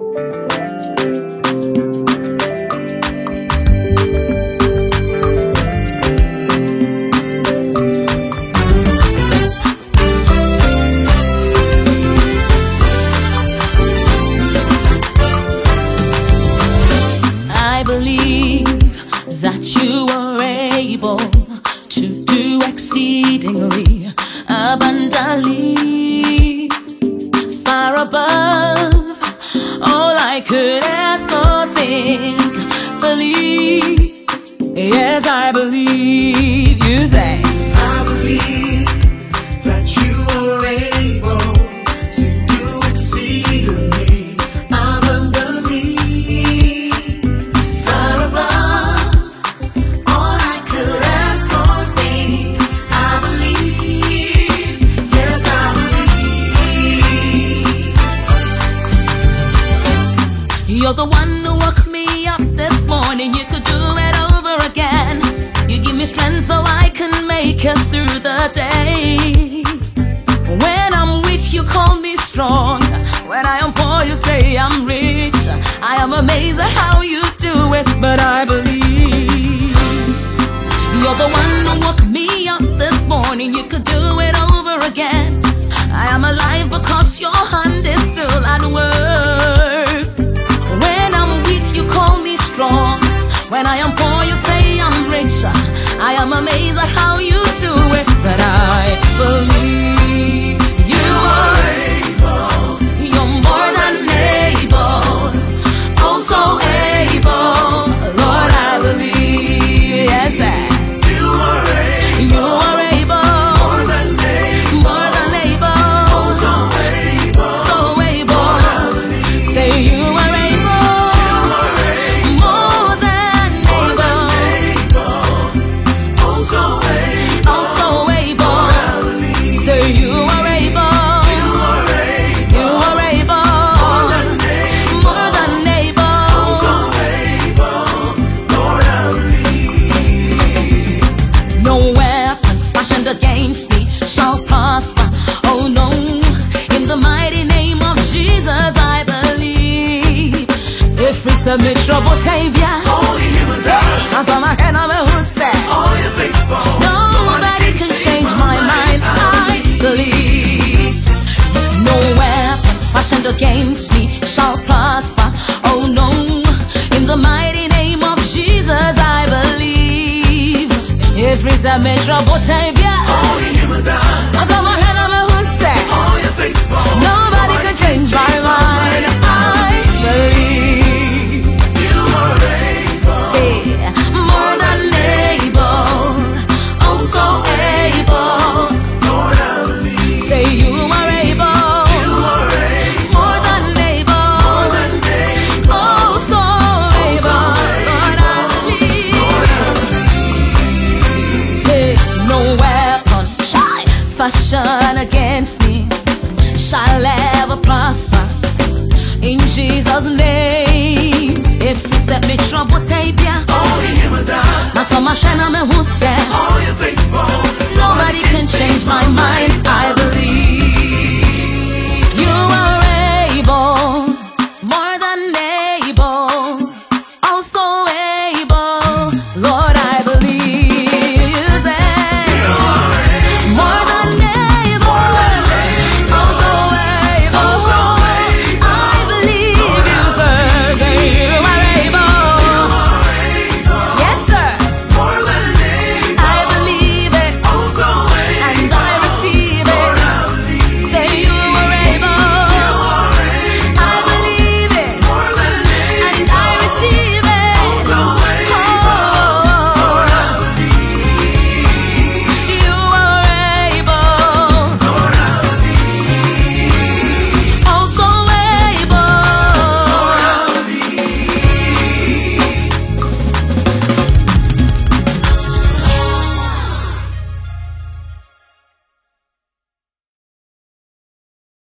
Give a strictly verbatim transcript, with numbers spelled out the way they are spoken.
I believe that you are able to do exceedingly abundantly, far above all I could ask or think. Believe, yes, I believe. You say, I believe that you are able to do exceedingly abundantly, far above all I could ask or think. I believe, yes, I believe. you're the one who woke me up this morning. You could do it over again. You give me strength so I can make it through the day. When I'm weak, you call me strong. When I am poor, you say I'm rich. I am amazed at how you do it, but I believe. You're the one who woke me up this morning. You could do it over again. I am alive because your hand is still at work. When I'm weak, you call me strong. When I am poor, you say I'm rich. I am amazed at how you do it, but I believe you are able. You're more than able, oh so able. Lord, I believe, yes, sir. You are able. You are able, More than able. more than able, Oh, so able. so able. Lord, I believe. Say you are able, You are able. more than More than able, able. Oh, so able. also able. Lord, I believe. Say you are able, You are able. you are able, More than able. more than able. Oh, so able. Lord, I believe. No weapon fashioned against me shall prosper. Oh no, in the mighty name of Jesus I believe. If we submit trouble, Tavia, Only him and I. as I'm a hand of who's there. All your faithful. Nobody can change my mind. I believe. No weapon fashioned against me shall prosper. Oh no, in the mighty name of Jesus I believe. If we submit trouble, Tavia, Only him and I. as I'm a hand of who's there. All your faithful. Nobody can change my mind. I believe. You are able. Hey, more than able, oh so able. Lord, I believe. Say you are able, You are able. more than able, More than able. oh so able. Lord, I believe. Hey, no weapon shall fashion against me shall ever prosper. In Jesus' name, if you set me trouble, Tavia, Only him and I. my son, my friend, I'm a who said, All your faithful. nobody can change my mind. I